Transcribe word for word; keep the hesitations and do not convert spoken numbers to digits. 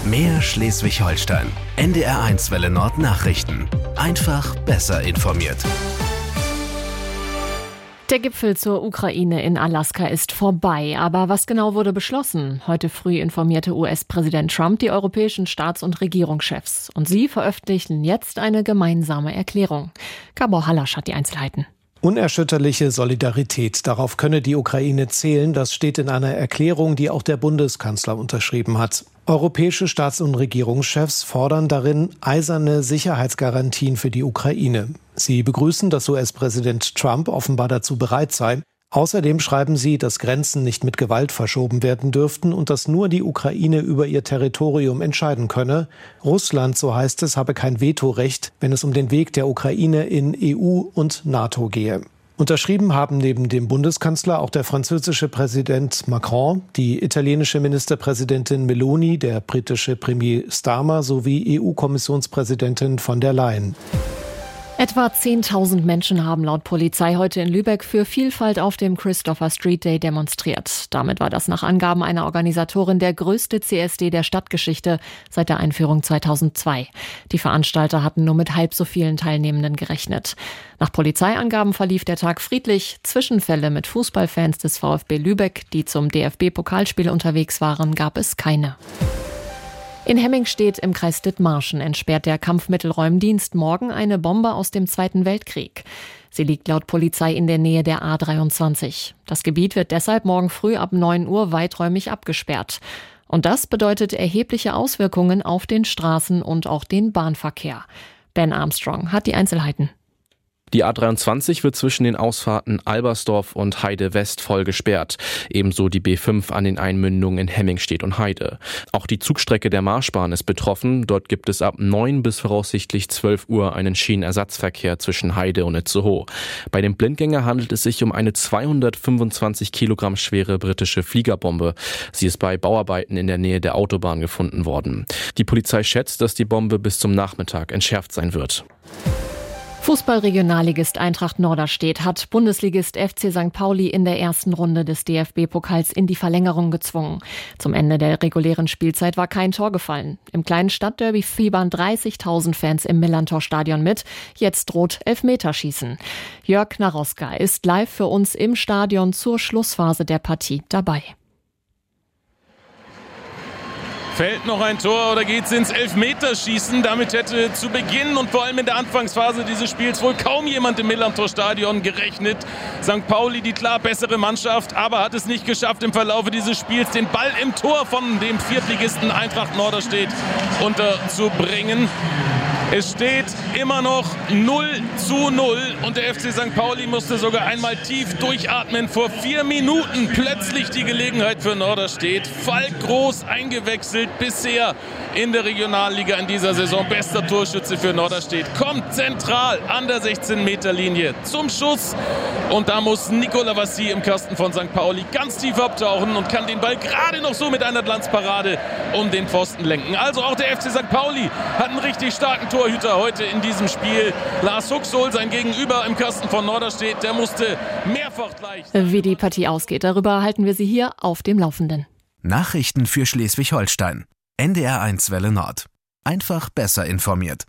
Mehr Schleswig-Holstein. N D R eins Welle Nord Nachrichten. Einfach besser informiert. Der Gipfel zur Ukraine in Alaska ist vorbei. Aber was genau wurde beschlossen? Heute früh informierte U S-Präsident Trump die europäischen Staats- und Regierungschefs. Und sie veröffentlichen jetzt eine gemeinsame Erklärung. Gabor Hallasch hat die Einzelheiten. Unerschütterliche Solidarität. Darauf könne die Ukraine zählen. Das steht in einer Erklärung, die auch der Bundeskanzler unterschrieben hat. Europäische Staats- und Regierungschefs fordern darin eiserne Sicherheitsgarantien für die Ukraine. Sie begrüßen, dass U S-Präsident Trump offenbar dazu bereit sei. Außerdem schreiben sie, dass Grenzen nicht mit Gewalt verschoben werden dürften und dass nur die Ukraine über ihr Territorium entscheiden könne. Russland, so heißt es, habe kein Vetorecht, wenn es um den Weg der Ukraine in E U und NATO gehe. Unterschrieben haben neben dem Bundeskanzler auch der französische Präsident Macron, die italienische Ministerpräsidentin Meloni, der britische Premier Starmer sowie E U-Kommissionspräsidentin von der Leyen. Etwa zehntausend Menschen haben laut Polizei heute in Lübeck für Vielfalt auf dem Christopher Street Day demonstriert. Damit war das nach Angaben einer Organisatorin der größte C S D der Stadtgeschichte seit der Einführung zweitausendzwei. Die Veranstalter hatten nur mit halb so vielen Teilnehmenden gerechnet. Nach Polizeiangaben verlief der Tag friedlich. Zwischenfälle mit Fußballfans des VfB Lübeck, die zum D F B-Pokalspiel unterwegs waren, gab es keine. In Hemmingstedt im Kreis Dithmarschen entsperrt der Kampfmittelräumdienst morgen eine Bombe aus dem Zweiten Weltkrieg. Sie liegt laut Polizei in der Nähe der A dreiundzwanzig. Das Gebiet wird deshalb morgen früh ab neun Uhr weiträumig abgesperrt. Und das bedeutet erhebliche Auswirkungen auf den Straßen- und auch den Bahnverkehr. Ben Armstrong hat die Einzelheiten. Die A dreiundzwanzig wird zwischen den Ausfahrten Albersdorf und Heide West voll gesperrt. Ebenso die B fünf an den Einmündungen in Hemmingstedt und Heide. Auch die Zugstrecke der Marschbahn ist betroffen. Dort gibt es ab neun bis voraussichtlich zwölf Uhr einen Schienenersatzverkehr zwischen Heide und Itzehoe. Bei dem Blindgänger handelt es sich um eine zweihundertfünfundzwanzig Kilogramm schwere britische Fliegerbombe. Sie ist bei Bauarbeiten in der Nähe der Autobahn gefunden worden. Die Polizei schätzt, dass die Bombe bis zum Nachmittag entschärft sein wird. Fußball-Regionalligist Eintracht Norderstedt hat Bundesligist F C Sankt Pauli in der ersten Runde des D F B-Pokals in die Verlängerung gezwungen. Zum Ende der regulären Spielzeit war kein Tor gefallen. Im kleinen Stadtderby fiebern dreißigtausend Fans im Millantor-Stadion mit. Jetzt droht Elfmeterschießen. Jörg Naroska ist live für uns im Stadion zur Schlussphase der Partie dabei. Fällt noch ein Tor oder geht's ins Elfmeterschießen? Damit hätte zu Beginn und vor allem in der Anfangsphase dieses Spiels wohl kaum jemand im Millantor-Stadion gerechnet. Sankt Pauli die klar bessere Mannschaft, aber hat es nicht geschafft, im Verlaufe dieses Spiels den Ball im Tor von dem Viertligisten Eintracht Norderstedt unterzubringen. Es steht immer noch null zu null und der F C Sankt Pauli musste sogar einmal tief durchatmen. Vor vier Minuten plötzlich die Gelegenheit für Norderstedt. Falk Groß eingewechselt, bisher in der Regionalliga in dieser Saison bester Torschütze für Norderstedt. Kommt zentral an der sechzehn-Meter-Linie zum Schuss und da muss Nicola Vassi im Kasten von Sankt Pauli ganz tief abtauchen und kann den Ball gerade noch so mit einer Glanzparade um den Pfosten lenken. Also auch der F C Sankt Pauli hat einen richtig starken Torhüter heute in diesem Spiel. Lars Huxol, sein Gegenüber im Kasten von Norderstedt, der musste mehrfach gleich. Wie die Partie ausgeht, darüber halten wir Sie hier auf dem Laufenden. Nachrichten für Schleswig-Holstein. N D R eins Welle Nord. Einfach besser informiert.